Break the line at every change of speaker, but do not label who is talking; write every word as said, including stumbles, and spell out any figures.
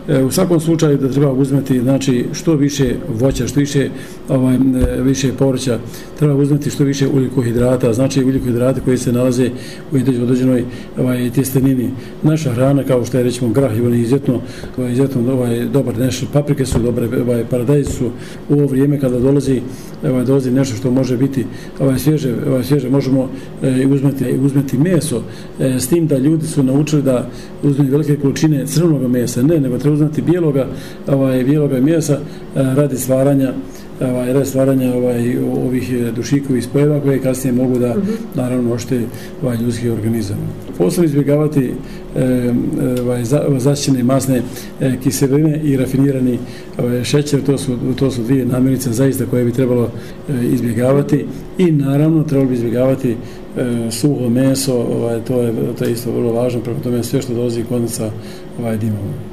u svakom slučaju da treba uzmeti znači što više voća, što više ovaj više povrća, treba uzmeti što više ugljikohidrata, znači ugljikohidrati koji se nalaze u određenoj ovaj tjestenini. Naša hrana kao što je recimo grah, on je izuzetno ovaj izuzetno ovaj dobar, nešto paprike su dobre, ovaj paradajz su u ovo vrijeme kada dolazi ovaj dolazi nešto što može biti ovaj svježe, ovaj svježe možemo e, uzmeti uzmeti meso, e, s tim da ljudi su naučili da uzmeti velike količine crvenog mesa, ne, nego treba uzmeti bijeloga, ovaj bijeloga mesa e, radi stvaranja ovaj radi stvaranja ovaj ovih dušikovih spojeva koje kasnije mogu da naravno oštete ovaj ljudski organizam. Posebno izbjegavati e, ovaj zaštićene masne e, kiseline i rafinirani ovaj šećer, to su to su dvije namirnice zaista koje bi trebalo e, izbjegavati i naravno trebalo bi izbjegavati e, suho meso, ovaj to je to je isto vrlo važno, prema tome sve što dolazi iz konca ovaj dimom.